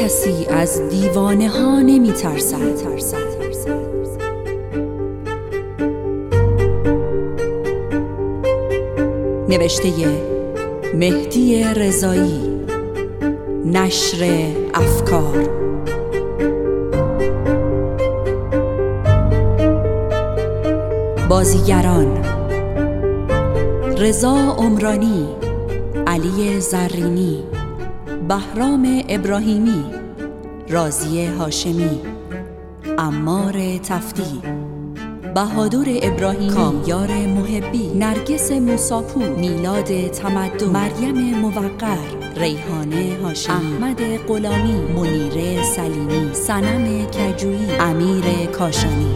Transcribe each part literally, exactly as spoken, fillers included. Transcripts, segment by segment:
کسی از دیوانه ها نمی ترسد. نوشته مهدی رضایی، نشر افکار. بازیگران: رضا عمرانی، علی زرینی، بهرام ابراهیمی، راضیه هاشمی، عمار تفتی، بهادر ابراهیمی، کامیار محبی، نرگس موساپور، میلاد تمدن، مریم موقر، ریحانه هاشمی، احمد غلامی، منیره سلیمی، صنم کجویی، امیر کاشانی.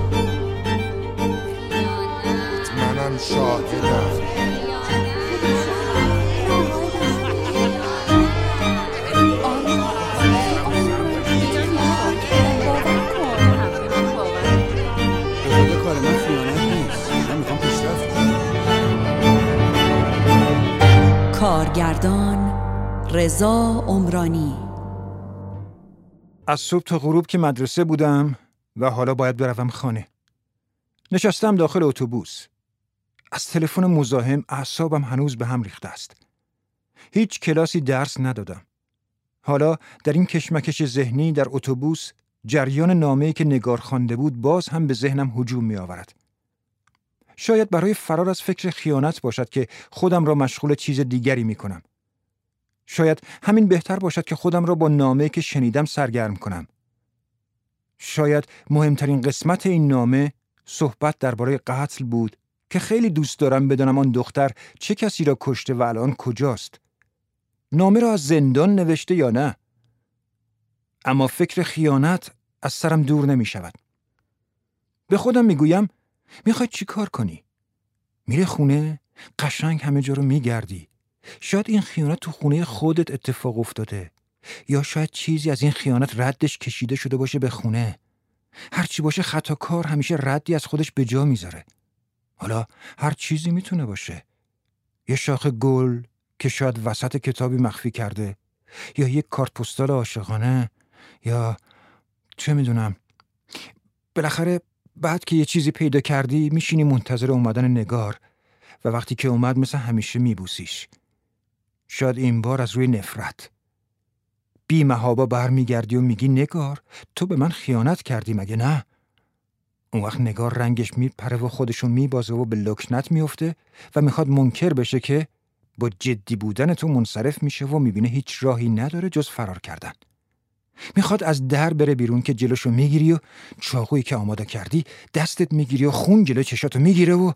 منم شاهدم. کارگردان رضا عمرانی. از صبح تا غروب که مدرسه بودم و حالا باید بروم خانه. نشستم داخل اتوبوس. از تلفن مزاحم اعصابم هنوز به هم ریخته است. هیچ کلاسی درس ندادم. حالا در این کشمکش ذهنی در اتوبوس جریان نامه‌ای که نگار خوانده بود باز هم به ذهنم هجوم می آورد. شاید برای فرار از فکر خیانت باشد که خودم را مشغول چیز دیگری می کنم. شاید همین بهتر باشد که خودم را با نامه‌ای که شنیدم سرگرم کنم. شاید مهمترین قسمت این نامه صحبت درباره قتل بود که خیلی دوست دارم بدانم آن دختر چه کسی را کشته و الان کجاست. نامه را از زندان نوشته یا نه؟ اما فکر خیانت از سرم دور نمی شود. به خودم می گویم میخوای چی کار کنی؟ میره خونه، قشنگ همه جا رو میگردی. شاید این خیانت تو خونه خودت اتفاق افتاده، یا شاید چیزی از این خیانت ردش کشیده شده باشه به خونه. هرچی باشه خطاکار همیشه ردی از خودش به جا میذاره. حالا هر چیزی میتونه باشه. یه شاخه گل که شاید وسط کتابی مخفی کرده، یا یک کارت پستال عاشقانه، یا چه میدونم. بالاخره بعد که یه چیزی پیدا کردی میشینی منتظر اومدن نگار و وقتی که اومد مثل همیشه میبوسیش. شاید این بار از روی نفرت. بی محابا برمیگردی و میگی نگار تو به من خیانت کردی مگه نه؟ اون وقت نگار رنگش میپره و خودشو میبازه و به لکنت میفته و میخواد منکر بشه که با جدی بودن تو منصرف میشه و میبینه هیچ راهی نداره جز فرار کردن. میخواد از در بره بیرون که جلوشو میگیری و چاقویی که آماده کردی دستت میگیری و خون جلو چشاتو میگیره و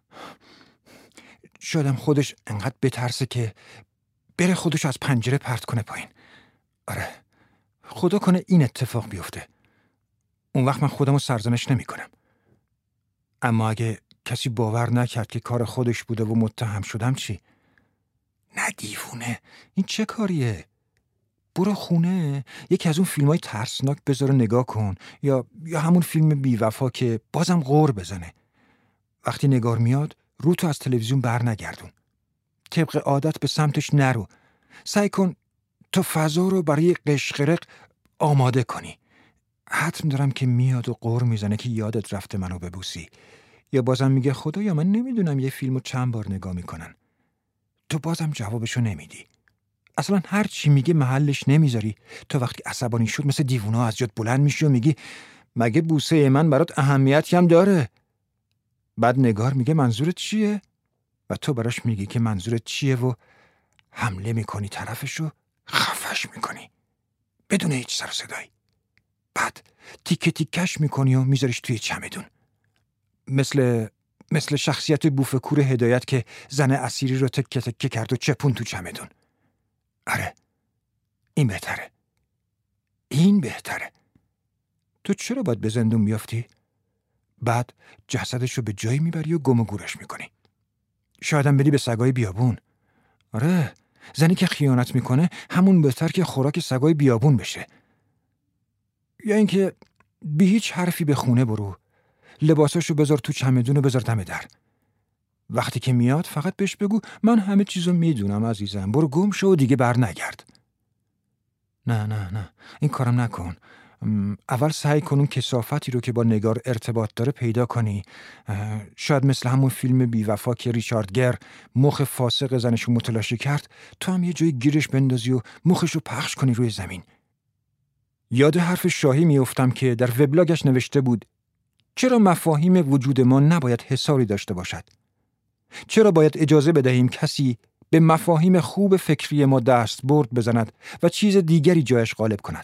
شایدم خودش انقدر بترسه که بره خودش از پنجره پرت کنه پایین. آره، خدا کنه این اتفاق بیفته. اون وقت من خودمو سرزنش نمی کنم. اما اگه کسی باور نکرد که کار خودش بوده و متهم شدم چی؟ نه دیوونه، این چه کاریه؟ برو خونه یکی از اون فیلمای ترسناک بذار نگاه کن، یا یا همون فیلم بی‌وفا که بازم غر بزنه. وقتی نگار میاد رو تو از تلویزیون بر نگردون. طبق عادت به سمتش نرو. سعی کن تو فضا رو برای قشقرق آماده کنی. حتم دارم که میاد و غر میزنه که یادت رفته منو ببوسی، یا بازم میگه خدایا من نمیدونم یه فیلمو چند بار نگاه میکنن. تو بازم جوابشو نمیدی. اصلا هر چی میگه محلش نمیذاری. تا وقتی عصبانی شد مثل دیوونا از جات بلند میشی و میگی مگه بوسه من برات اهمیتی هم داره؟ بعد نگار میگه منظورت چیه؟ و تو براش میگی که منظورت چیه و حمله میکنی طرفشو، خفش میکنی بدون هیچ سر و صدایی. بعد تیکه تیکش میکنی و میذاریش توی چمدون، مثل مثل شخصیت بوفکور هدایت که زن اسیری رو تکه تکه کرد و چپون تو چمدون. آره، این بهتره. این بهتره. تو چرا باید به زندون بیافتی؟ بعد جسدش رو به جایی میبری و گم و گورش میکنی. شاید هم بدی به سگای بیابون. آره، زنی که خیانت میکنه همون بهتر که خوراک سگای بیابون بشه. یا اینکه بی هیچ حرفی به خونه برو، لباساشو بذار تو چمدون و بذار دم در. وقتی که میاد فقط بهش بگو من همه چیزو میدونم عزیزم، برو گم شو و دیگه بر نگرد. نه نه نه این کارم نکن. اول سعی کن اون کثافتی رو که با نگار ارتباط داره پیدا کنی. شاید مثل همون فیلم بی‌وفا که ریچارد گر مخ فاسق زنشو متلاشی کرد، تو هم یه جای گیرش بندازی و مخشو پخش کنی روی زمین. یاد حرف شاهی میافتم که در وبلاگش نوشته بود چرا مفاهیم وجود ما نباید حصاری داشته باشد؟ چرا باید اجازه بدهیم کسی به مفاهیم خوب فکری ما دست برد بزند و چیز دیگری جایش غالب کند؟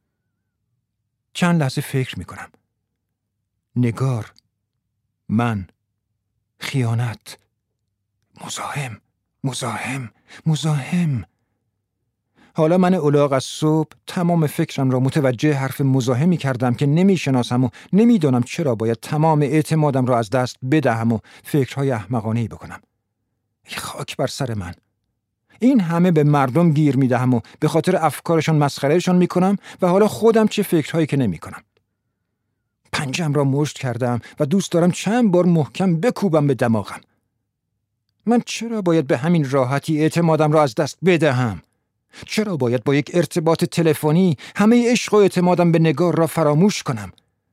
چند لحظه فکر می کنم. نگار، من، خیانت، مزاحم، مزاحم، مزاحم. حالا من الاغ از صبح تمام فکرم را متوجه حرف مزاحمی کردم که نمی شناسم و نمی دانم چرا باید تمام اعتمادم را از دست بدهم و فکرهای احمقانه‌ای بکنم. ای خاک بر سر من. این همه به مردم گیر می دهم و به خاطر افکارشان مسخرهشان می کنم و حالا خودم چه فکرهایی که نمی کنم. پنجم را مشت کردم و دوست دارم چند بار محکم بکوبم به دماغم. من چرا باید به همین راحتی اعتمادم را از دست بدهم؟ چرا باید با یک ارتباط تلفنی همه عشق و اعتمادم به نگار را فراموش کنم؟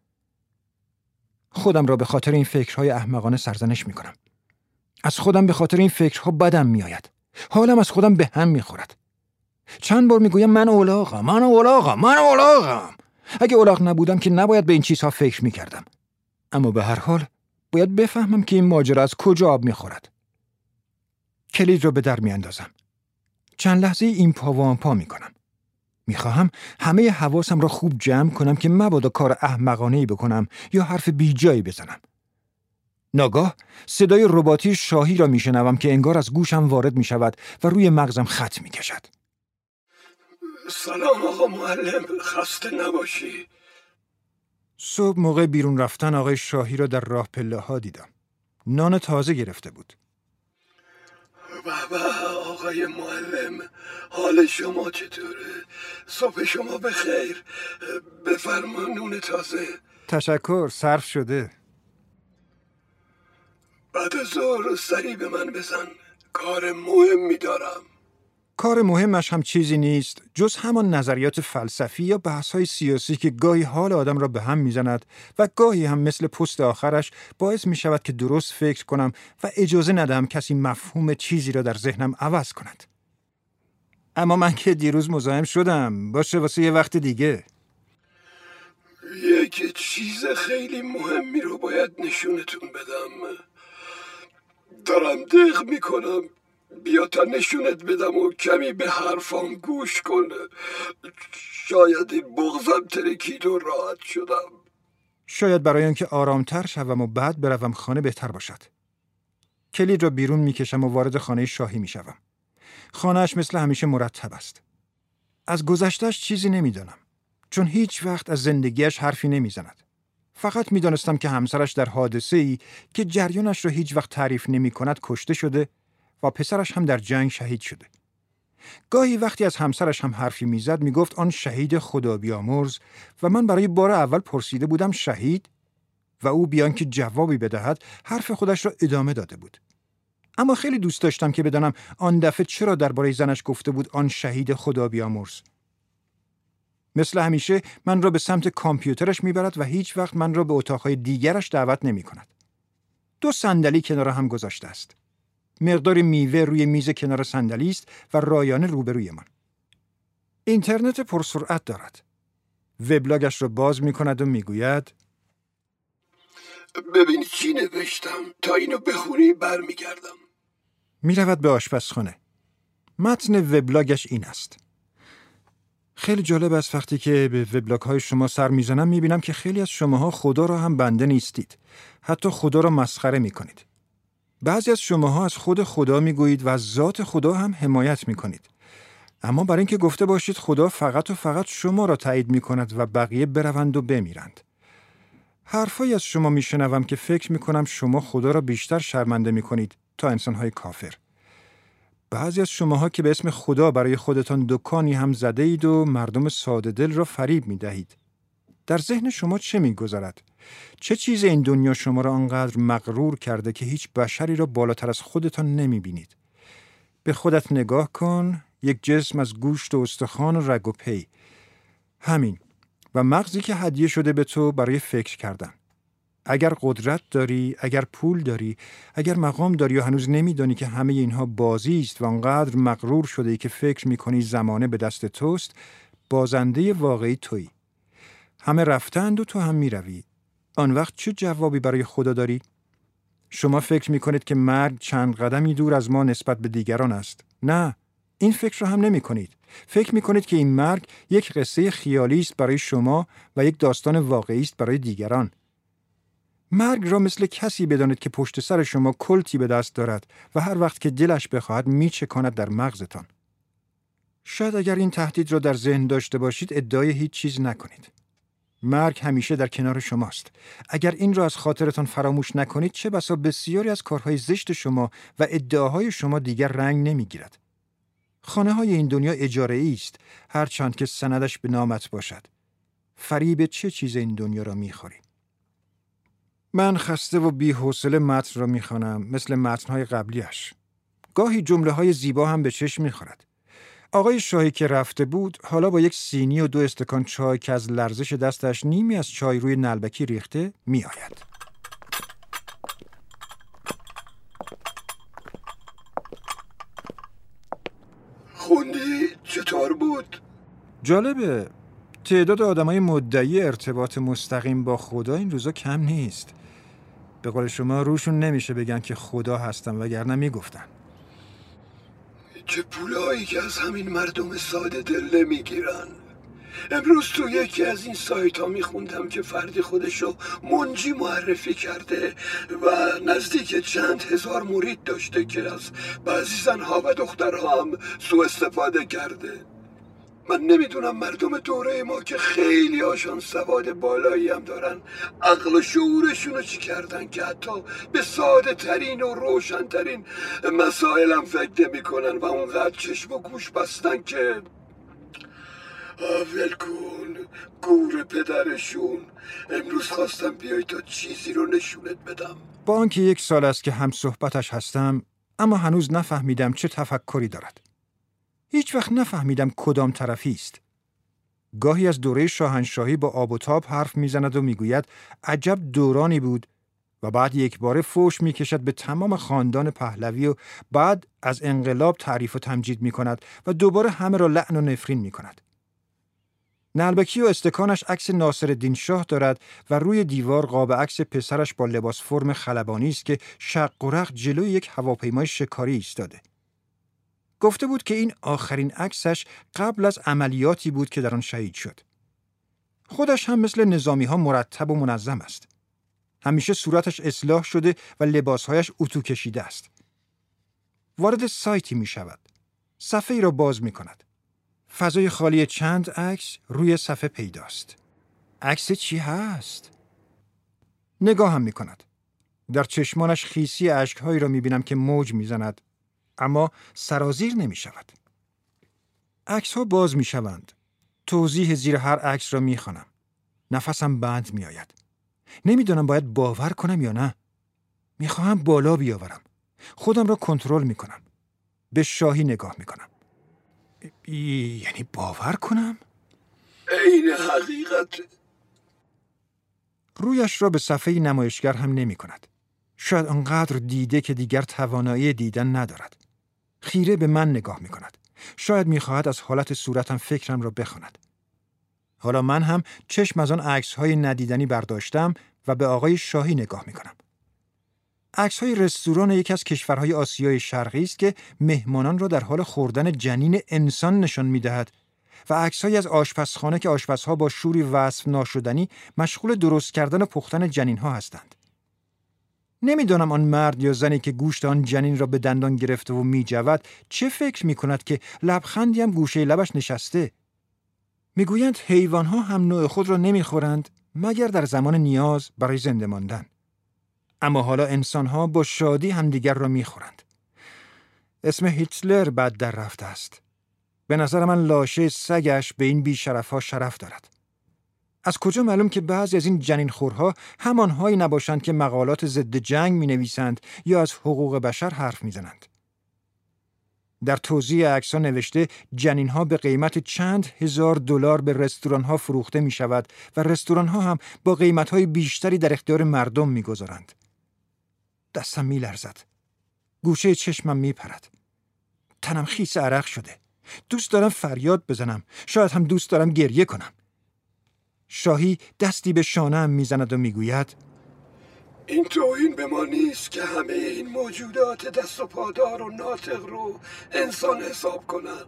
خودم را به خاطر این فکرهای احمقانه سرزنش می کنم. از خودم به خاطر این فکرها بدم می آید. حالم از خودم به هم می خورد. چند بار می گویم من الاغم، من الاغم، من الاغم. اگه الاغ نبودم که نباید به این چیزها فکر می کردم. اما به هر حال باید بفهمم که این ماجرا از کجا آب می خورد. کلید را به در می اندازم. چند لحظه این پا و آن پا می کنم. می خواهم همه حواسم را خوب جمع کنم که مبادا کار احمقانه‌ای بکنم یا حرف بیجایی بزنم. ناگاه صدای رباتی شاهی را می شنوم که انگار از گوشم وارد می شود و روی مغزم خط می کشد. سلام آقا معلم، خسته نباشی. صبح موقع بیرون رفتن آقای شاهی را در راه پله ها دیدم. نان تازه گرفته بود. بابا آقای معلم، حال شما چطوره؟ صبح شما بخیر. بفرما نون تازه. تشکر، صرف شده. بعد از ظهر سری به من بزن، کار مهمی دارم. کار مهمش هم چیزی نیست جز همان نظریات فلسفی یا بحث‌های سیاسی که گاهی حال آدم را به هم میزند و گاهی هم مثل پست آخرش باعث می شود که درست فکر کنم و اجازه ندهم کسی مفهوم چیزی را در ذهنم عوض کند. اما من که دیروز مزاحم شدم، باشه واسه یه وقت دیگه. یک چیز خیلی مهمی رو باید نشونتون بدم. دارم دق میکنم، بیا تا نشونت بدم و کمی به حرفام گوش کن. شاید این بغضم ترکید و راحت شدم. شاید برای اینکه آرامتر شوم و بعد بروم خانه بهتر باشد. کلید را بیرون میکشم و وارد خانه شاهی میشوم. خانه‌اش مثل همیشه مرتب است. از گذشته‌اش چیزی نمیدانم، چون هیچ وقت از زندگیش حرفی نمیزند. فقط میدانستم که همسرش در حادثه‌ای که جریانش را هیچ وقت تعریف نمی‌کند کشته شده و پسرش هم در جنگ شهید شده. گاهی وقتی از همسرش هم حرفی میزد میگفت آن شهید خدا بیامرز و من برای بار اول پرسیده بودم شهید و او بیان که جوابی بدهد حرف خودش را ادامه داده بود. اما خیلی دوست داشتم که بدانم آن دفعه چرا درباره زنش گفته بود آن شهید خدا بیامرز. مثل همیشه من را به سمت کامپیوترش میبرد و هیچ وقت من را به اتاقهای دیگرش دعوت نمی کند. دو صندلی کنار هم گذاشته است. مقدار میوه روی میز کنار صندلی است و رایانه روبروی من. اینترنت پرسرعت دارد. وبلاگش را باز می کند و می گوید ببین چی نوشتم، تا اینو بخونی برمیگردم. می رود به آشپزخانه. متن وبلاگش این است. خیلی جالب است وقتی که به وبلاگ های شما سر میزنم میبینم که خیلی از شماها خدا را هم بنده نیستید. حتی خدا را مسخره میکنید. بعضی از شماها از خود خدا میگویید و از ذات خدا هم حمایت میکنید. اما برای اینکه گفته باشید خدا فقط و فقط شما را تایید میکند و بقیه بروند و بمیرند. حرفایی از شما میشنوم که فکر میکنم شما خدا را بیشتر شرمنده میکنید تا انسانهای کافر. بعضی از شماها که به اسم خدا برای خودتان دکانی هم زده اید و مردم ساده دل را فریب می دهید. در ذهن شما چه می گذرد؟ چه چیز این دنیا شما را آنقدر مغرور کرده که هیچ بشری را بالاتر از خودتان نمی بینید؟ به خودت نگاه کن، یک جسم از گوشت و استخوان و رگ و پی. همین. و مغزی که هدیه شده به تو برای فکر کردن. اگر قدرت داری، اگر پول داری، اگر مقام داری و هنوز نمیدانی که همه اینها بازی است و انقدر مغرور شده ای که فکر میکنی زمانه به دست توست، بازنده واقعی تویی. همه رفتند و تو هم میروی. آن وقت چه جوابی برای خدا داری؟ شما فکر میکنید که مرگ چند قدمی دور از ما نسبت به دیگران است. نه، این فکر رو هم نمی کنید. فکر میکنید که این مرگ یک قصه خیالی است برای شما و یک داستان واقعی است برای دیگران. مرگ را مثل کسی بدانید که پشت سر شما کلتی به دست دارد و هر وقت که دلش بخواهد میچکاند در مغزتان. شاید اگر این تهدید را در ذهن داشته باشید ادعای هیچ چیز نکنید. مرگ همیشه در کنار شماست. اگر این را از خاطرتان فراموش نکنید چه بسا بسیاری از کارهای زشت شما و ادعاهای شما دیگر رنگ نمیگیرد. خانه های این دنیا اجاره است، هرچند که سندش به نامت باشد. فریب چه چیز این دنیا را میخوری؟ من خسته و بی‌حوصله متن را میخوانم، مثل متن‌های قبلیش. گاهی جمله‌های زیبا هم به چشم میخورد. آقای شاهی که رفته بود، حالا با یک سینی و دو استکان چای که از لرزش دستش نیمی از چای روی نلبکی ریخته میآید. خوندی؟ چطور بود؟ جالبه. تعداد آدمای مدعی ارتباط مستقیم با خدا این روزا کم نیست. به قول شما روشون نمیشه بگن که خدا هستن وگرنه میگفتن. چه پولایی که از همین مردم ساده دل نمیگیرن. امروز تو یکی از این سایت ها میخوندم که فردی خودشو منجی معرفی کرده و نزدیک چند هزار مرید داشته که از بعضی زنها و دخترها هم سوء استفاده کرده. من نمیدونم مردم دوره ما که خیلی هاشان سواد بالایی هم دارن عقل و شعورشونو چی کردن که حتی به ساده ترین و روشن ترین مسائل هم فکر نمی کنن و اونقدر چشم و گوش بستن که ول کن گور پدرشون. امروز خواستم بیای تا چیزی رو نشونت بدم. با آنکه یک سال است که هم صحبتش هستم اما هنوز نفهمیدم چه تفکری دارد. هیچ وقت نفهمیدم کدام طرفی است. گاهی از دوره شاهنشاهی با آب و تاب حرف میزند و میگوید عجب دورانی بود و بعد یک باره فوش میکشد به تمام خاندان پهلوی و بعد از انقلاب تعریف و تمجید میکند و دوباره همه را لعن و نفرین میکند. نلبکی و استکانش عکس ناصرالدین شاه دارد و روی دیوار قاب عکس پسرش با لباس فرم خلبانی است که شق و رق جلوی یک هواپیمای شکاری ایستاده. گفته بود که این آخرین عکسش قبل از عملیاتی بود که در آن شهید شد. خودش هم مثل نظامی ها مرتب و منظم است. همیشه صورتش اصلاح شده و لباسهایش اتو کشیده است. وارد سایتی می شود. صفحه ای را باز می کند. فضای خالی چند عکس روی صفحه پیداست. عکس چی هست؟ نگاه هم می کند. در چشمانش خیسی اشکهایی را می بینم که موج می زند. اما سرازیر نمی شود. عکس ها باز می شوند. توضیح زیر هر عکس را می خوانم. نفسم بند می آید. نمی دانم باید باور کنم یا نه. می خواهم بالا بیاورم. خودم را کنترل می کنم. به شاهی نگاه می کنم. یعنی باور کنم؟ عین حقیقت. رویش را به صفحه نمایشگر هم نمی کند. شاید آنقدر دیده که دیگر توانایی دیدن ندارد. خیره به من نگاه می کند. شاید می خواهد از حالت صورتم فکرم را بخواند. حالا من هم چشم از آن عکس‌های ندیدنی برداشتم و به آقای شاهی نگاه می کنم. عکس‌های رستوران یکی از کشورهای آسیای شرقی است که مهمانان را در حال خوردن جنین انسان نشان می دهد و عکس‌هایی از آشپزخانه که آشپزها با شوری وصف ناشدنی مشغول درست کردن و پختن جنین‌ها هستند. نمیدانم آن مرد یا زنی که گوشت آن جنین را به دندان گرفته و می جود چه فکر می کند که لبخندی هم گوشه لبش نشسته. میگویند حیوانها هم نوع خود را نمی خورند مگر در زمان نیاز برای زنده ماندن. اما حالا انسانها با شادی همدیگر را می خورند. اسم هیتلر بد در رفته است. به نظر من لاشه سگش به این بیشرفها شرف دارد. از کجا معلوم که بعضی از این جنینخورها همانهایی نباشند که مقالات ضد جنگ می نویسند یا از حقوق بشر حرف می زنند؟ در توضیح عکس‌ها نوشته جنین‌ها به قیمت چند هزار دلار به رستوران‌ها فروخته می‌شود و رستوران‌ها هم با قیمت‌های بیشتری در اختیار مردم می‌گذارند. دستم می‌لرزد. گوشه چشمم می‌پرد. تنم خیس عرق شده. دوست دارم فریاد بزنم. شاید هم دوست دارم گریه کنم. شاهی دستی به شانه‌ام می‌زند و می‌گوید این توهین به ما نیست که همه این موجودات دست و پادار و ناطق رو انسان حساب کنن.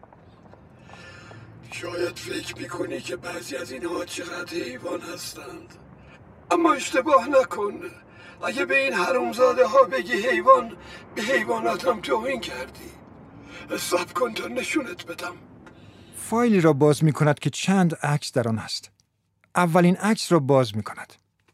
شاید فکر میکنی که بعضی از اینها چقدر حیوان هستند، اما اشتباه نکن. اگه به این حرومزاده ها بگی حیوان، به حیوانات هم توهین کردی. حساب کن تا نشونت بدم. فایلی را باز می کند که چند عکس در آن است. اولین عکس را باز می کند.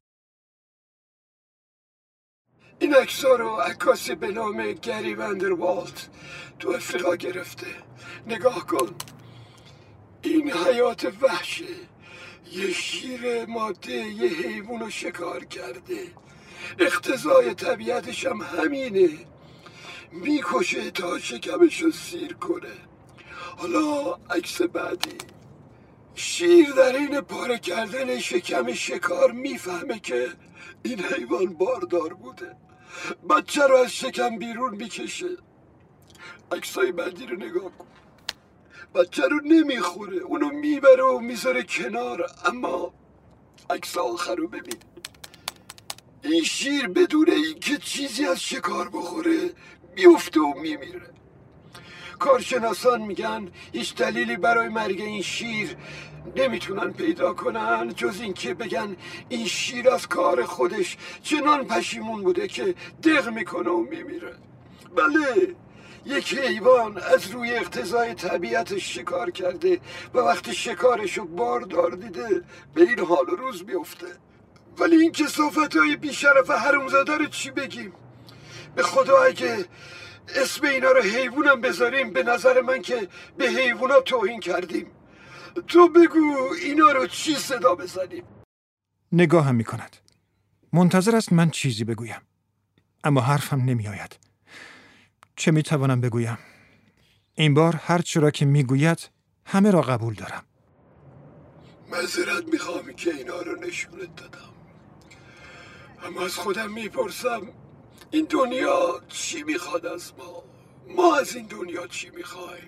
این عکس‌ها رو عکاسی به نام گری وندروالد تو افریقا گرفته. نگاه کن. این حیات وحشه. یه شیر ماده یه حیوان رو شکار کرده. اقتضای طبیعتش هم همینه. میکشه تا شکمش رو سیر کنه. حالا عکس بعدی. شیر در این پاره کردن شکم شکار میفهمه که این حیوان باردار بوده. بچه رو از شکم بیرون میکشه. عکسای بعدی رو نگاه کن. بچه رو نمیخوره، اونو میبره و میذاره کنار. اما عکس آخر رو ببین. این شیر بدون اینکه چیزی از شکار بخوره میفته و میمیره. کارشناسان میگن هیچ دلیلی برای مرگ این شیر نمیتونن پیدا کنن جز اینکه بگن این شیر از کار خودش چنان پشیمون بوده که دق میکنه و میمیره. بله، یک حیوان از روی اقتضای طبیعتش شکار کرده و وقتی شکارشو باردار دیده به این حال و روز میفته. ولی این کثافت‌های بیشرف حرومزاده رو چی بگیم؟ به خدا اگه اسم اینا رو حیوانم بذاریم به نظر من که به حیوانا توهین کردیم. تو بگو اینا رو چی صدا بزنیم؟ نگاه هم می کند. منتظر است من چیزی بگویم. اما حرفم نمی آید. چه می توانم بگویم؟ این بار هر چرا که می گوید همه را قبول دارم. معذرت میخوام که اینا رو نشونت دادم. اما از خودم میپرسم این دنیا چی میخواد از ما؟ ما از این دنیا چی میخوایم؟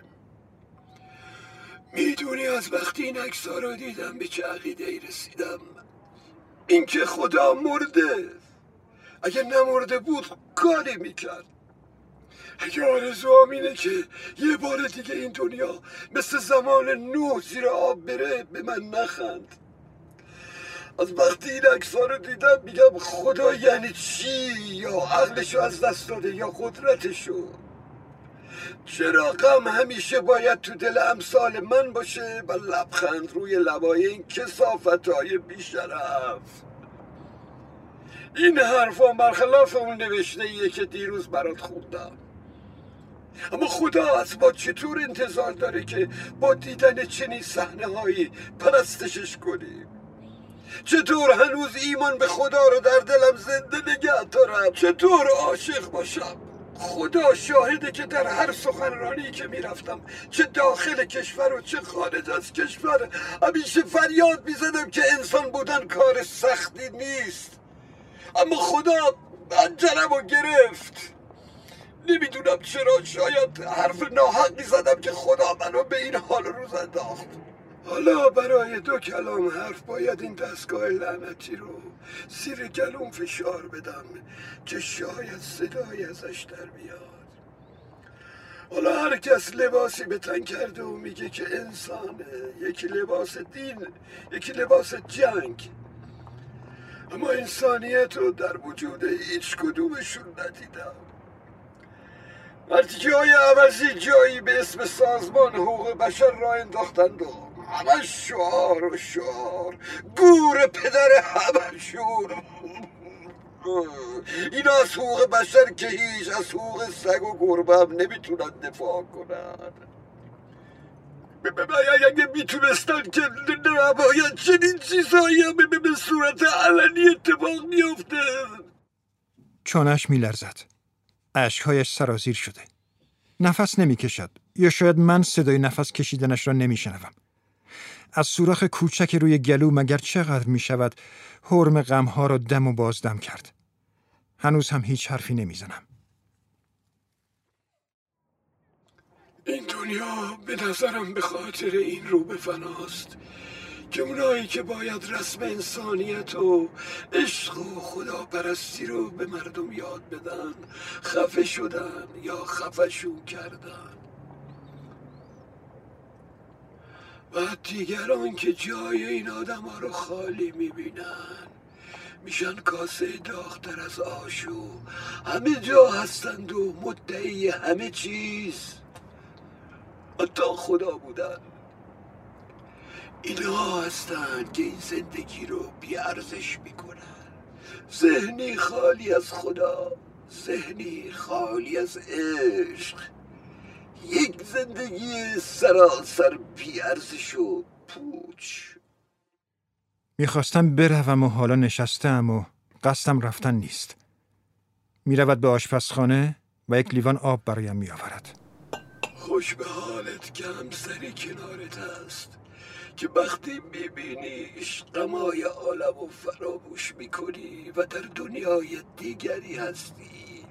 میدونی از وقتی این عکس‌ها رو دیدم به چه عقیده‌ای رسیدم؟ اینکه خدا مرده. اگه نمرده بود کاری میکرد. اگه آرزوام اینه که یه بار دیگه این دنیا مثل زمان نوح زیر آب بره، به من نخند. از وقتی این عکس‌ها رو دیدم میگم خدا یعنی چی؟ یا عقلشو از دست داده یا قدرتشو؟ چرا غم همیشه باید تو دل امثال من باشه و لبخند روی لبای این کثافت‌های بیشرف؟ این حرفا برخلاف اون نوشته‌ایه که دیروز برات خوندم. اما خدا از ما چطور انتظار داره که با دیدن چنین صحنه‌هایی پرستشش کنیم؟ چطور هنوز ایمان به خدا رو در دلم زنده نگه دارم؟ چطور عاشق باشم؟ خدا شاهده که در هر سخنرانی که میرفتم، چه داخل کشور و چه خارج از کشور، همیشه فریاد میزدم که انسان بودن کار سختی نیست. اما خدا پنجرم رو گرفت. نمیدونم چرا، شاید حرف ناحقی زدم که خدا منو به این حال روز انداخت. حالا برای دو کلام حرف باید این دستگاه لعنتی رو زیر گلوم فشار بدم که شاید صدایی ازش در بیاد. حالا هر کس لباسی به تن کرده و میگه که انسانه، یکی لباس دین، یکی لباس جنگ. اما انسانیت رو در وجود هیچ کدومشون ندیدم. مرتیکه های عوضی جایی به اسم سازمان حقوق بشر را انداختند و همه شعار و شعار، گور پدر همه شور. اینا از حقوق بشر که هیچ از حقوق سگ و گربه هم نمیتونن دفاع کنن. اگه میتونستن که نباید چنین چیزهایی هم به صورت علنی اتفاق میفته. چانش میلرزد. اشکهایش سرازیر شده. نفس نمیکشد یا شاید من صدای نفس کشیدنش را نمیشنوم. از سوراخ کوچک روی گلو مگر چقدر میشود حرم غمها را دم و بازدم کرد. هنوز هم هیچ حرفی نمیزنم. این دنیا به نظرم به خاطر این رو به فناست که اونایی که باید رسم انسانیت و عشق و خداپرستی رو به مردم یاد بدن خفه شدن یا خفشون کردن و دیگران که جای این آدم ها رو خالی میبینن میشن کاسه داغ‌تر از آش و همه جا هستند و مدعی همه چیز، حتی خدا بودن. اینها هستند که این زندگی رو بیارزش میکنن. ذهنی خالی از خدا، ذهنی خالی از عشق، یک زندگی سراسر بیارزش و پوچ. میخواستم بروم و حالا نشستم و قصدم رفتن نیست. میرود به آشپزخانه و یک لیوان آب برایم میآورد. خوش به حالت که همسری کنارت هست که وقتی میبینیش غمای عالم و فراموش میکنی و در دنیای دیگری هستی.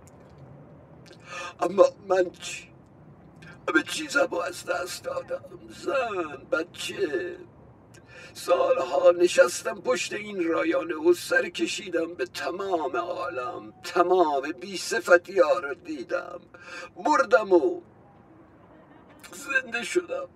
اما من چی؟ همه چیزم رو از دست دادم. زن، بچه، سالها نشستم پشت این رایانه و سر کشیدم به تمام عالم. تمام بی صفتی ها رو دیدم. مردم و زنده شدم.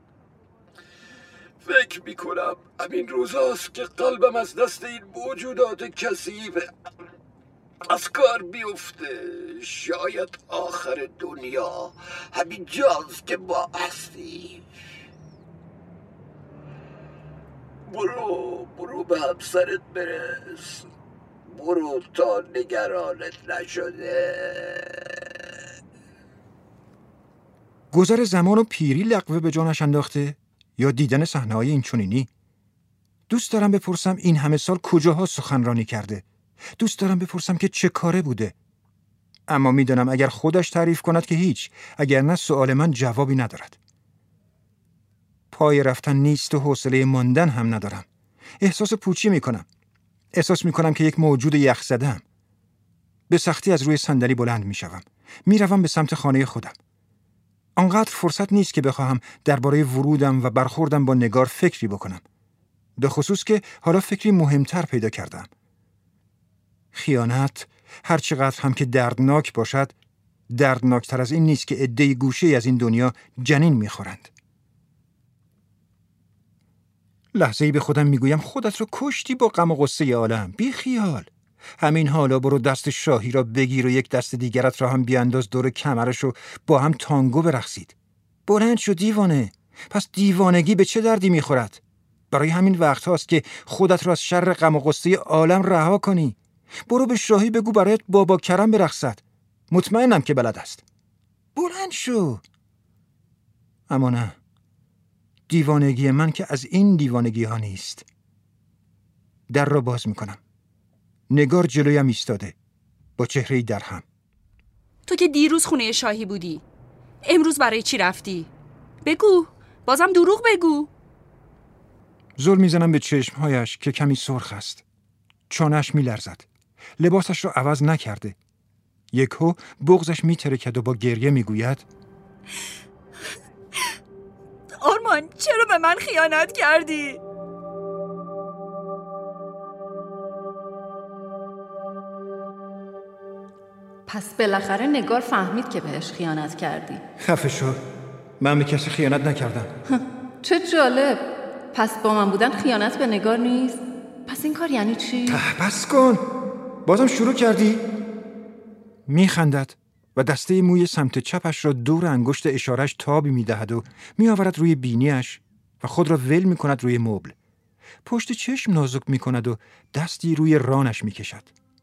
فکر میکنم همین روزاست که قلبم از دست این موجودات کثیف از کار بیفته. شاید آخر دنیا همین جاست که ما هستیم. برو برو به همسرت برس. برو تا نگرانت نشده. گذر زمان و پیری لقوه به جانش انداخته یا دیدن صحنه‌های این چنینی؟ دوست دارم بپرسم این همه سال کجاها سخنرانی کرده؟ دوست دارم بپرسم که چه کاره بوده؟ اما میدانم اگر خودش تعریف کند که هیچ، اگر نه سؤال من جوابی ندارد. پای رفتن نیست و حوصله ماندن هم ندارم. احساس پوچی میکنم. احساس میکنم که یک موجود یخ زده‌ام. به سختی از روی صندلی بلند میشوم. میروم به سمت خانه خودم. آنقدر فرصت نیست که بخواهم درباره ورودم و برخوردم با نگار فکری بکنم. به خصوص که حالا فکری مهمتر پیدا کردم. خیانت هر چقدر هم که دردناک باشد، دردناکتر از این نیست که عده‌ای گوشه‌ای از این دنیا جنین میخورند. لحظه‌ای به خودم میگویم خودت رو کشتی با غم و غصه عالم. بی خیال. همین حالا برو دست شاهی را بگیر و یک دست دیگرت را هم بیانداز دور کمرش و با هم تانگو برقصید. بلند شو دیوانه. پس دیوانگی به چه دردی میخورد؟ برای همین وقت هاست که خودت را از شر غم و غصه عالم رها کنی. برو به شاهی بگو برایت بابا کرم برقصد. مطمئنم که بلد است. بلند شو. اما نه. دیوانگی من که از این دیوانگی ها نیست. در را باز میکنم. نگار جلویم ایستاده با چهره‌ای درهم. تو که دیروز خونه شاهی بودی، امروز برای چی رفتی؟ بگو، بازم دروغ بگو. زل میزنم به چشمهایش که کمی سرخ است. چانه‌اش میلرزد. لباسش را عوض نکرده. یکهو بغضش میترکد و با گریه میگوید آرمان چرا به من خیانت کردی؟ پس بالاخره نگار فهمید که بهش خیانت کردی. خفه شو. من به کسی خیانت نکردم. چه جالب. پس با من بودن خیانت به نگار نیست؟ پس این کار یعنی چی؟ بس کن. بازم شروع کردی؟ میخندد و دسته موی سمت چپش را دور انگشت اشارش تابی میدهد و میآورد روی بینیش و خود را ول میکند روی مبل. پشت چشم نازک میکند و دستی روی رانش میکشد.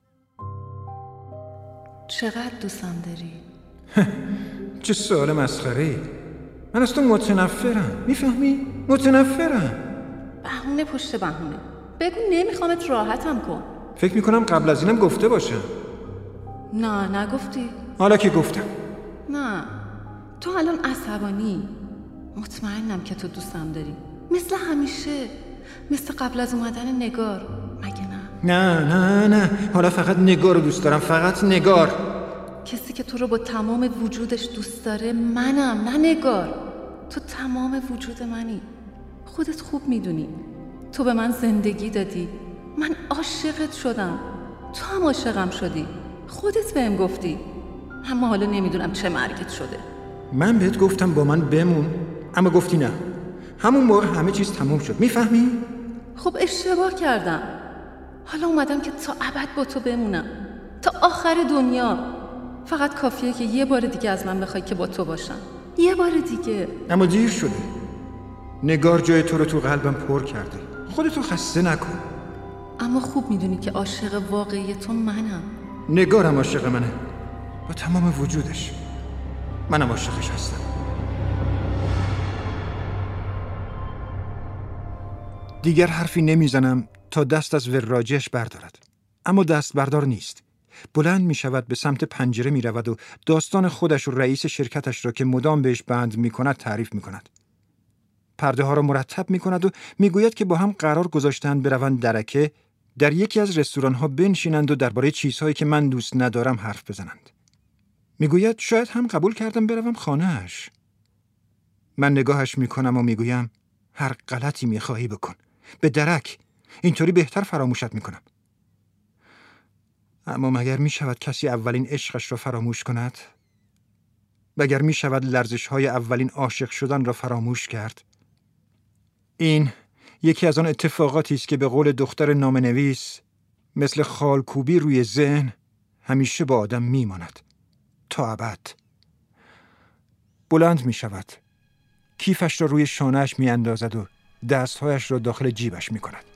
چقدر دوستم داری؟ چه سوال مسخره‌ای. من از تو متنفرم. میفهمی؟ متنفرم. بهونه پشت بهونه. بگو نمیخوامت راحتم کن. فکر میکنم قبل از اینم گفته باشم. نه نگفتی. حالا که گفتم. نه تو الان عصبانی. مطمئنم که تو دوستم داری، مثل همیشه، مثل قبل از اومدن نگار، مگه نه؟ نه نه نه، حالا فقط نگار رو دوست دارم، فقط نگار. کسی که تو رو با تمام وجودش دوست داره منم، نه نگار. تو تمام وجود منی، خودت خوب میدونی. تو به من زندگی دادی، من عاشقت شدم، تو هم عاشقم شدی، خودت بهم گفتی. اما حالا نمیدونم چه مرگت شده. من بهت گفتم با من بمون، اما گفتی نه. همون موقع همه چیز تموم شد، میفهمی؟ خب اشتباه کردم، حالا اومدم که تا ابد با تو بمونم، تا آخر دنیا. فقط کافیه که یه بار دیگه از من بخوای که با تو باشم، یه بار دیگه. اما دیر شده. نگار جای تو رو تو قلبم پر کرده، خودتو خسته نکن. اما خوب میدونی که عاشق واقعی تو منم. نگارم عاشق منه، با تمام وجودش. منم عاشقش هستم. دیگر حرفی نمیزنم تا دست از وراجش بردارد، اما دست بردار نیست. بلند می شود، به سمت پنجره می رود و داستان خودش و رئیس شرکتش را که مدام بهش بند می کند تعریف می کند. پرده ها را مرتب می کند و می گوید که با هم قرار گذاشتند بروند درکه، در یکی از رستوران ها بنشینند و درباره چیزهایی که من دوست ندارم حرف بزنند. می گوید شاید هم قبول کردم بروم خانه‌اش. من نگاهش می کنم و می گویم هر غلطی می خواهی بکن، به درک، اینطوری بهتر فراموشت می کنم. اما مگر می شود کسی اولین عشقش را فراموش کند؟ مگر می شود لرزش های اولین عاشق شدن را فراموش کرد؟ این یکی از آن اتفاقاتی است که به قول دختر نامه‌نویس مثل خالکوبی روی ذهن همیشه با آدم می ماند تا ابد. بلند می شود، کیفش را روی شانه‌اش می اندازد و دستهایش را داخل جیبش می کند.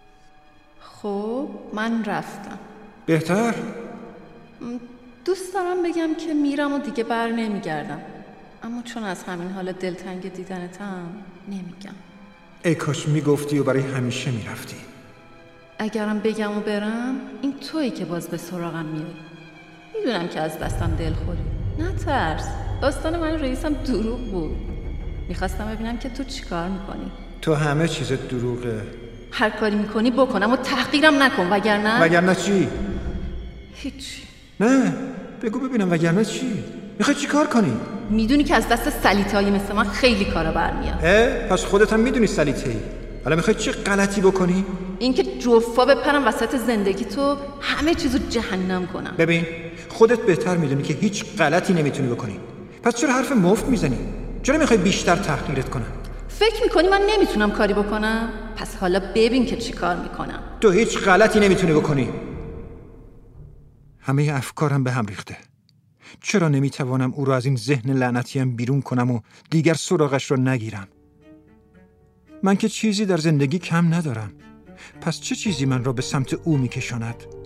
خب من رفتم. بهتر؟ دوست دارم بگم که میرم و دیگه بر نمیگردم، اما چون از همین حالا دلتنگ دیدنتم نمیگم. ای کاش میگفتی و برای همیشه میرفتی. اگرم بگم و برم، این تویی که باز به سراغم میای. میدونم که از دستم دل خوری، نه ترس. داستان من رئیسم دروغ بود. میخواستم ببینم که تو چیکار میکنی. تو همه چیزت دروغه. هر کاری میکنی بکنم و تحقیرم نکن، وگرنه وگرنه چی؟ هیچی. نه بگو ببینم وگرنه چی؟ میخوای چی کار کنی؟ میدونی که از دست سلیطه‌ای مثل من خیلی کارا برمیاد. اه پس خودت هم میدونی سلیطه‌ای. حالا میخوای چه غلطی بکنی؟ اینکه جوفا بپرم وسط زندگی تو، همه چیزو جهنم کنم. ببین خودت بهتر میدونی که هیچ غلطی نمیتونی بکنی، پس چرا حرف مفت میزنی؟ چرا میخوای بیشتر تحقیرت کنم؟ فکر میکنی من نمیتونم کاری بکنم؟ پس حالا ببین که چی کار میکنم. تو هیچ غلطی نمیتونی بکنی. همه افکارم به هم ریخته. چرا نمیتوانم او را از این ذهن لعنتیم بیرون کنم و دیگر سراغش را نگیرم؟ من که چیزی در زندگی کم ندارم، پس چه چیزی من را به سمت او میکشاند؟